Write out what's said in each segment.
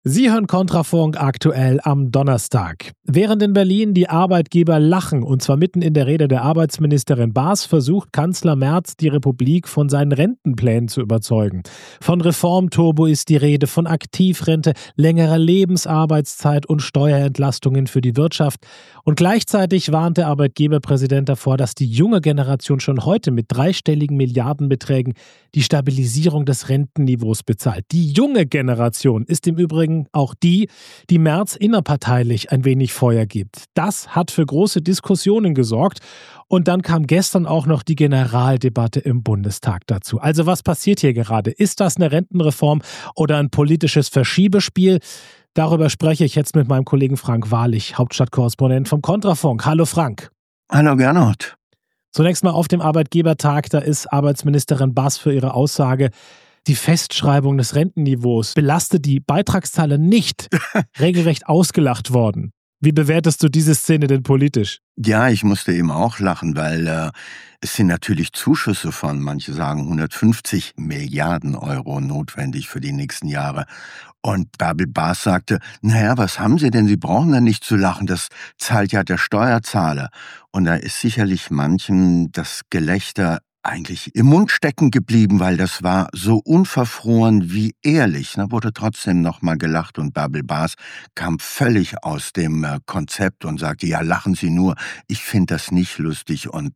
Sie hören Kontrafunk aktuell am Donnerstag. Während in Berlin die Arbeitgeber lachen, und zwar mitten in der Rede der Arbeitsministerin Baas, versucht Kanzler Merz, die Republik von seinen Rentenplänen zu überzeugen. Von Reformturbo ist die Rede, von Aktivrente, längerer Lebensarbeitszeit und Steuerentlastungen für die Wirtschaft. Und gleichzeitig warnt der Arbeitgeberpräsident davor, dass die junge Generation schon heute mit dreistelligen Milliardenbeträgen die Stabilisierung des Rentenniveaus bezahlt. Die junge Generation ist im Übrigen auch die Merz innerparteilich ein wenig Feuer gibt. Das hat für große Diskussionen gesorgt. Und dann kam gestern auch noch die Generaldebatte im Bundestag dazu. Also was passiert hier gerade? Ist das eine Rentenreform oder ein politisches Verschiebespiel? Darüber spreche ich jetzt mit meinem Kollegen Frank Wahrlich, Hauptstadtkorrespondent vom Kontrafunk. Hallo Frank. Hallo Gernot. Zunächst mal auf dem Arbeitgebertag, da ist Arbeitsministerin Baas für ihre Aussage, die Festschreibung des Rentenniveaus belastet die Beitragszahler nicht, regelrecht ausgelacht worden. Wie bewertest du diese Szene denn politisch? Ja, ich musste eben auch lachen, weil es sind natürlich Zuschüsse von, manche sagen 150 Milliarden Euro notwendig für die nächsten Jahre. Und Bärbel Baas sagte, naja, was haben Sie denn? Sie brauchen da nicht zu lachen, das zahlt ja der Steuerzahler. Und da ist sicherlich manchen das Gelächter eigentlich im Mund stecken geblieben, weil das war so unverfroren wie ehrlich. Da wurde trotzdem nochmal gelacht und Bärbel Baas kam völlig aus dem Konzept und sagte, ja, lachen Sie nur, ich finde das nicht lustig. Und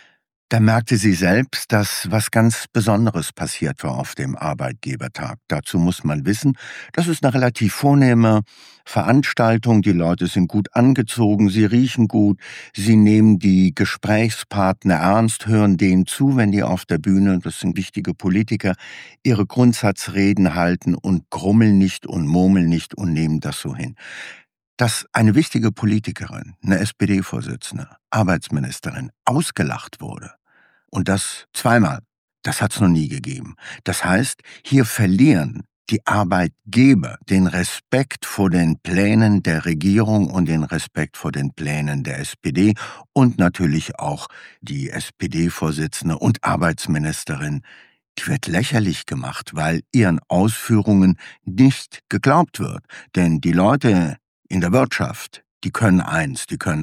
da merkte sie selbst, dass was ganz Besonderes passiert war auf dem Arbeitgebertag. Dazu muss man wissen, das ist eine relativ vornehme Veranstaltung. Die Leute sind gut angezogen, sie riechen gut, sie nehmen die Gesprächspartner ernst, hören denen zu, wenn die auf der Bühne, das sind wichtige Politiker, ihre Grundsatzreden halten und grummeln nicht und murmeln nicht und nehmen das so hin. Dass eine wichtige Politikerin, eine SPD-Vorsitzende, Arbeitsministerin, ausgelacht wurde, und das zweimal, das hat's noch nie gegeben. Das heißt, hier verlieren die Arbeitgeber den Respekt vor den Plänen der Regierung und den Respekt vor den Plänen der SPD und natürlich auch die SPD-Vorsitzende und Arbeitsministerin. Die wird lächerlich gemacht, weil ihren Ausführungen nicht geglaubt wird. Denn die Leute in der Wirtschaft, die können eins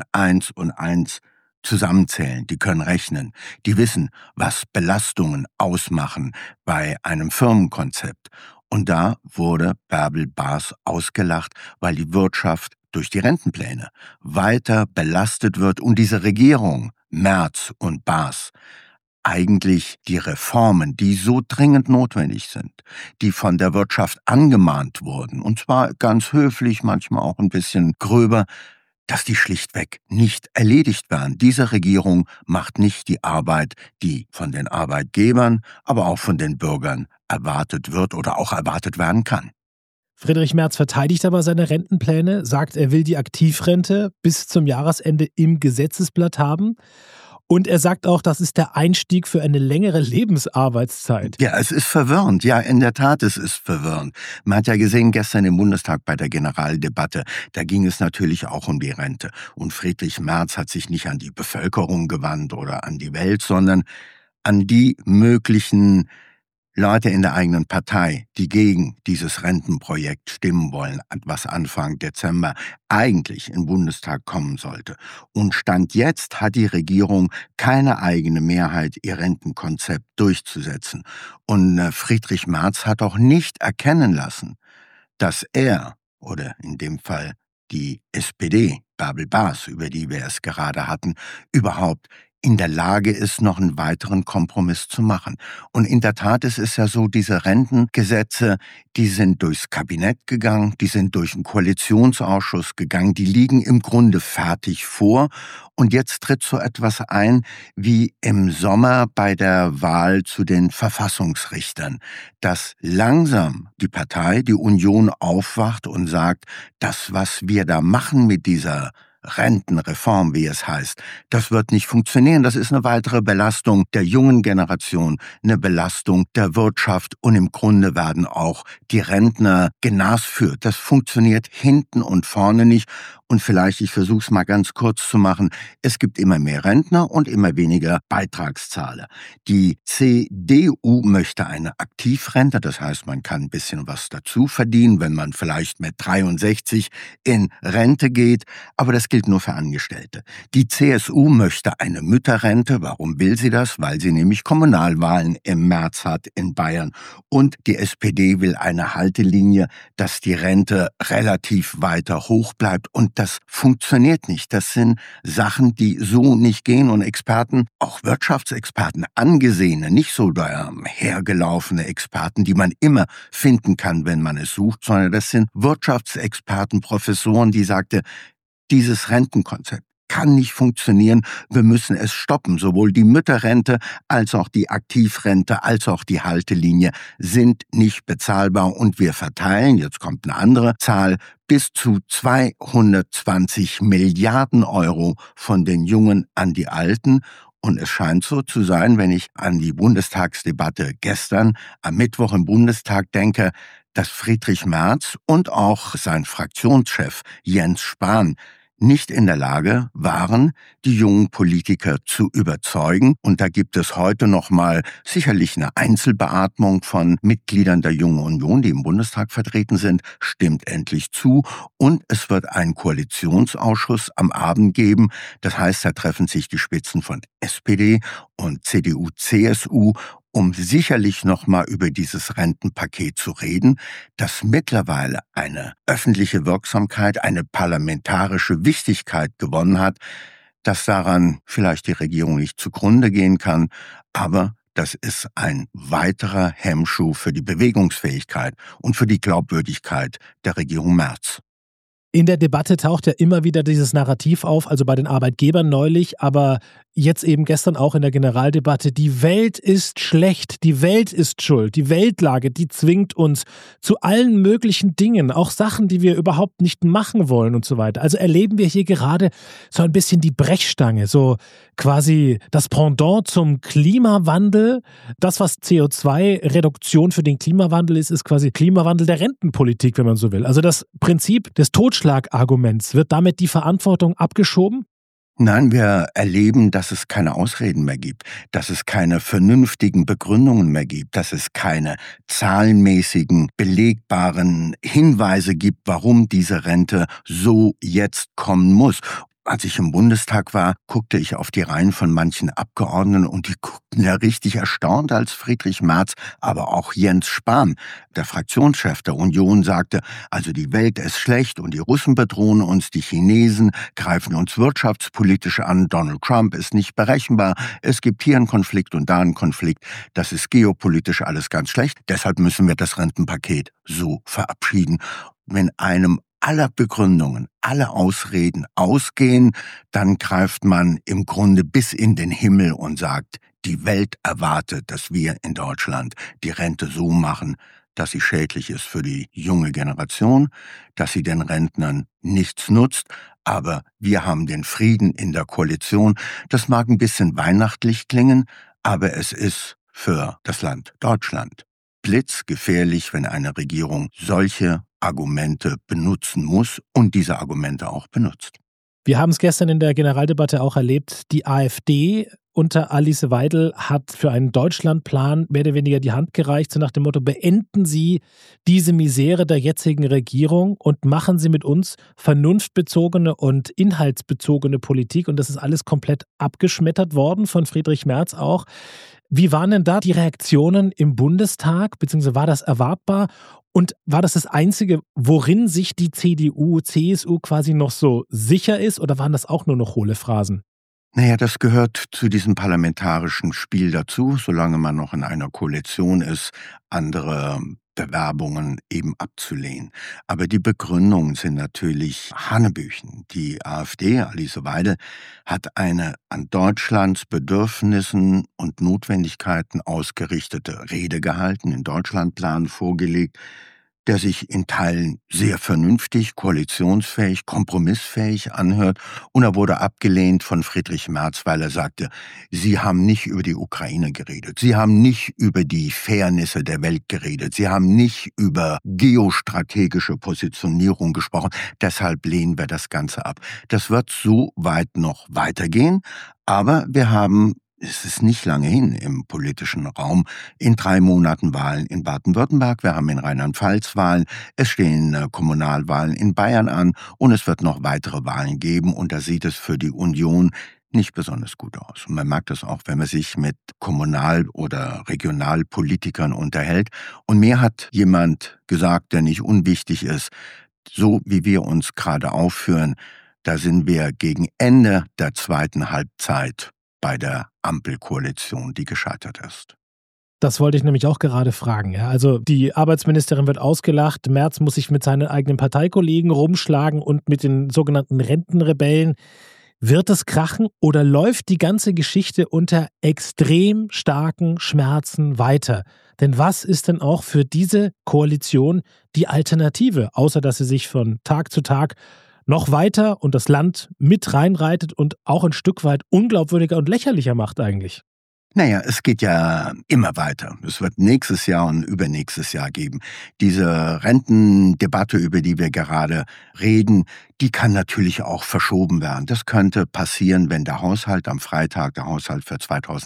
und eins zusammenzählen, die können rechnen, die wissen, was Belastungen ausmachen bei einem Firmenkonzept. Und da wurde Bärbel Baas ausgelacht, weil die Wirtschaft durch die Rentenpläne weiter belastet wird und diese Regierung, Merz und Baas, eigentlich die Reformen, die so dringend notwendig sind, die von der Wirtschaft angemahnt wurden, und zwar ganz höflich, manchmal auch ein bisschen gröber, dass die schlichtweg nicht erledigt werden. Diese Regierung macht nicht die Arbeit, die von den Arbeitgebern, aber auch von den Bürgern erwartet wird oder auch erwartet werden kann. Friedrich Merz verteidigt aber seine Rentenpläne, sagt, er will die Aktivrente bis zum Jahresende im Gesetzesblatt haben. Und er sagt auch, das ist der Einstieg für eine längere Lebensarbeitszeit. Ja, es ist verwirrend. Ja, in der Tat, es ist verwirrend. Man hat ja gesehen, gestern im Bundestag bei der Generaldebatte, da ging es natürlich auch um die Rente. Und Friedrich Merz hat sich nicht an die Bevölkerung gewandt oder an die Welt, sondern an die möglichen Leute in der eigenen Partei, die gegen dieses Rentenprojekt stimmen wollen, was Anfang Dezember eigentlich im Bundestag kommen sollte. Und Stand jetzt hat die Regierung keine eigene Mehrheit, ihr Rentenkonzept durchzusetzen. Und Friedrich Merz hat auch nicht erkennen lassen, dass er, oder in dem Fall die SPD, Bärbel Baas, über die wir es gerade hatten, überhaupt in der Lage ist, noch einen weiteren Kompromiss zu machen. Und in der Tat ist es ja so, diese Rentengesetze, die sind durchs Kabinett gegangen, die sind durch einen Koalitionsausschuss gegangen, die liegen im Grunde fertig vor. Und jetzt tritt so etwas ein wie im Sommer bei der Wahl zu den Verfassungsrichtern, dass langsam die Partei, die Union aufwacht und sagt, das, was wir da machen mit dieser Rentenreform, wie es heißt, das wird nicht funktionieren. Das ist eine weitere Belastung der jungen Generation, eine Belastung der Wirtschaft und im Grunde werden auch die Rentner genasführt. Das funktioniert hinten und vorne nicht Und vielleicht, ich versuche es mal ganz kurz zu machen, es gibt immer mehr Rentner und immer weniger Beitragszahler. Die CDU möchte eine Aktivrente, das heißt, man kann ein bisschen was dazu verdienen, wenn man vielleicht mit 63 in Rente geht, aber das gilt nur für Angestellte. Die CSU möchte eine Mütterrente. Warum will sie das? Weil sie nämlich Kommunalwahlen im März hat in Bayern. Und die SPD will eine Haltelinie, dass die Rente relativ weiter hoch bleibt. Und das funktioniert nicht. Das sind Sachen, die so nicht gehen. Und Experten, auch Wirtschaftsexperten, angesehene, nicht so hergelaufene Experten, die man immer finden kann, wenn man es sucht, sondern das sind Wirtschaftsexperten, Professoren, die sagte, dieses Rentenkonzept kann nicht funktionieren, wir müssen es stoppen. Sowohl die Mütterrente als auch die Aktivrente als auch die Haltelinie sind nicht bezahlbar und wir verteilen, jetzt kommt eine andere Zahl, bis zu 220 Milliarden Euro von den Jungen an die Alten. Und es scheint so zu sein, wenn ich an die Bundestagsdebatte gestern am Mittwoch im Bundestag denke, dass Friedrich Merz und auch sein Fraktionschef Jens Spahn nicht in der Lage waren, die jungen Politiker zu überzeugen. Und da gibt es heute noch mal sicherlich eine Einzelbeatmung von Mitgliedern der Jungen Union, die im Bundestag vertreten sind, stimmt endlich zu. Und es wird einen Koalitionsausschuss am Abend geben. Das heißt, da treffen sich die Spitzen von SPD und CDU, CSU, um sicherlich noch mal über dieses Rentenpaket zu reden, das mittlerweile eine öffentliche Wirksamkeit, eine parlamentarische Wichtigkeit gewonnen hat, dass daran vielleicht die Regierung nicht zugrunde gehen kann, aber das ist ein weiterer Hemmschuh für die Bewegungsfähigkeit und für die Glaubwürdigkeit der Regierung Merz. In der Debatte taucht ja immer wieder dieses Narrativ auf, also bei den Arbeitgebern neulich, aber jetzt eben gestern auch in der Generaldebatte, die Welt ist schlecht, die Welt ist schuld, die Weltlage, die zwingt uns zu allen möglichen Dingen, auch Sachen, die wir überhaupt nicht machen wollen und so weiter. Also erleben wir hier gerade so ein bisschen die Brechstange, so quasi das Pendant zum Klimawandel. Das, was CO2-Reduktion für den Klimawandel ist, ist quasi Klimawandel der Rentenpolitik, wenn man so will. Also das Prinzip des Totschlagarguments, wird damit die Verantwortung abgeschoben? Nein, wir erleben, dass es keine Ausreden mehr gibt, dass es keine vernünftigen Begründungen mehr gibt, dass es keine zahlenmäßigen, belegbaren Hinweise gibt, warum diese Rente so jetzt kommen muss. Als ich im Bundestag war, guckte ich auf die Reihen von manchen Abgeordneten und die guckten ja richtig erstaunt, als Friedrich Merz, aber auch Jens Spahn, der Fraktionschef der Union, sagte, also die Welt ist schlecht und die Russen bedrohen uns, die Chinesen greifen uns wirtschaftspolitisch an, Donald Trump ist nicht berechenbar, es gibt hier einen Konflikt und da einen Konflikt, das ist geopolitisch alles ganz schlecht, deshalb müssen wir das Rentenpaket so verabschieden. Wenn einem aller Begründungen, alle Ausreden ausgehen, dann greift man im Grunde bis in den Himmel und sagt, die Welt erwartet, dass wir in Deutschland die Rente so machen, dass sie schädlich ist für die junge Generation, dass sie den Rentnern nichts nutzt, aber wir haben den Frieden in der Koalition. Das mag ein bisschen weihnachtlich klingen, aber es ist für das Land Deutschland blitzgefährlich, wenn eine Regierung solche Argumente benutzen muss und diese Argumente auch benutzt. Wir haben es gestern in der Generaldebatte auch erlebt, die AfD unter Alice Weidel hat für einen Deutschlandplan mehr oder weniger die Hand gereicht, so nach dem Motto, beenden Sie diese Misere der jetzigen Regierung und machen Sie mit uns vernunftbezogene und inhaltsbezogene Politik. Und das ist alles komplett abgeschmettert worden, von Friedrich Merz auch. Wie waren denn da die Reaktionen im Bundestag, beziehungsweise war das erwartbar? Und war das Einzige, worin sich die CDU, CSU quasi noch so sicher ist, oder waren das auch nur noch hohle Phrasen? Naja, das gehört zu diesem parlamentarischen Spiel dazu, solange man noch in einer Koalition ist, andere Bewerbungen eben abzulehnen. Aber die Begründungen sind natürlich Hanebüchen. Die AfD, Alice Weidel, hat eine an Deutschlands Bedürfnissen und Notwendigkeiten ausgerichtete Rede gehalten, den Deutschlandplan vorgelegt. der sich in Teilen sehr vernünftig, koalitionsfähig, kompromissfähig anhört. Und er wurde abgelehnt von Friedrich Merz, weil er sagte, Sie haben nicht über die Ukraine geredet, Sie haben nicht über die Fairnisse der Welt geredet, Sie haben nicht über geostrategische Positionierung gesprochen. Deshalb lehnen wir das Ganze ab. Das wird so weit noch weitergehen, aber es ist nicht lange hin im politischen Raum. In 3 Monaten Wahlen in Baden-Württemberg, wir haben in Rheinland-Pfalz Wahlen, es stehen Kommunalwahlen in Bayern an und es wird noch weitere Wahlen geben und da sieht es für die Union nicht besonders gut aus. Und man merkt das auch, wenn man sich mit Kommunal- oder Regionalpolitikern unterhält. Und mir hat jemand gesagt, der nicht unwichtig ist, so wie wir uns gerade aufführen, da sind wir gegen Ende der zweiten Halbzeit bei der Ampelkoalition, die gescheitert ist. Das wollte ich nämlich auch gerade fragen. Ja. Also die Arbeitsministerin wird ausgelacht, Merz muss sich mit seinen eigenen Parteikollegen rumschlagen und mit den sogenannten Rentenrebellen. Wird es krachen oder läuft die ganze Geschichte unter extrem starken Schmerzen weiter? Denn was ist denn auch für diese Koalition die Alternative, außer dass sie sich von Tag zu Tag noch weiter und das Land mit reinreitet und auch ein Stück weit unglaubwürdiger und lächerlicher macht eigentlich? Naja, es geht ja immer weiter. Es wird nächstes Jahr und übernächstes Jahr geben. Diese Rentendebatte, über die wir gerade reden, die kann natürlich auch verschoben werden. Das könnte passieren, wenn der Haushalt am Freitag, der Haushalt für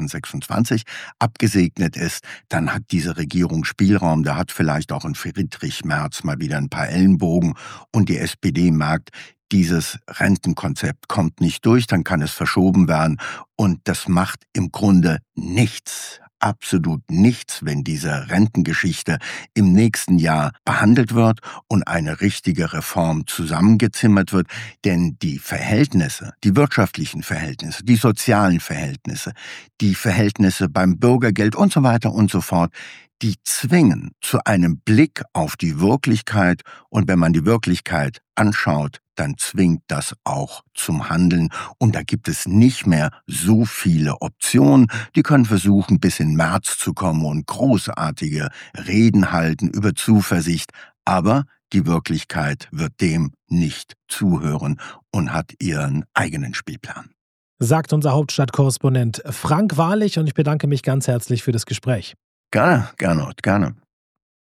2026, abgesegnet ist. Dann hat diese Regierung Spielraum. Da hat vielleicht auch ein Friedrich Merz mal wieder ein paar Ellenbogen und die SPD merkt, dieses Rentenkonzept kommt nicht durch, dann kann es verschoben werden und das macht im Grunde nichts, absolut nichts, wenn diese Rentengeschichte im nächsten Jahr behandelt wird und eine richtige Reform zusammengezimmert wird, denn die Verhältnisse, die wirtschaftlichen Verhältnisse, die sozialen Verhältnisse, die Verhältnisse beim Bürgergeld und so weiter und so fort, die zwingen zu einem Blick auf die Wirklichkeit und wenn man die Wirklichkeit anschaut, dann zwingt das auch zum Handeln und da gibt es nicht mehr so viele Optionen. Die können versuchen, bis in März zu kommen und großartige Reden halten über Zuversicht, aber die Wirklichkeit wird dem nicht zuhören und hat ihren eigenen Spielplan. Sagt unser Hauptstadtkorrespondent Frank Wahrlich und ich bedanke mich ganz herzlich für das Gespräch. Gerne.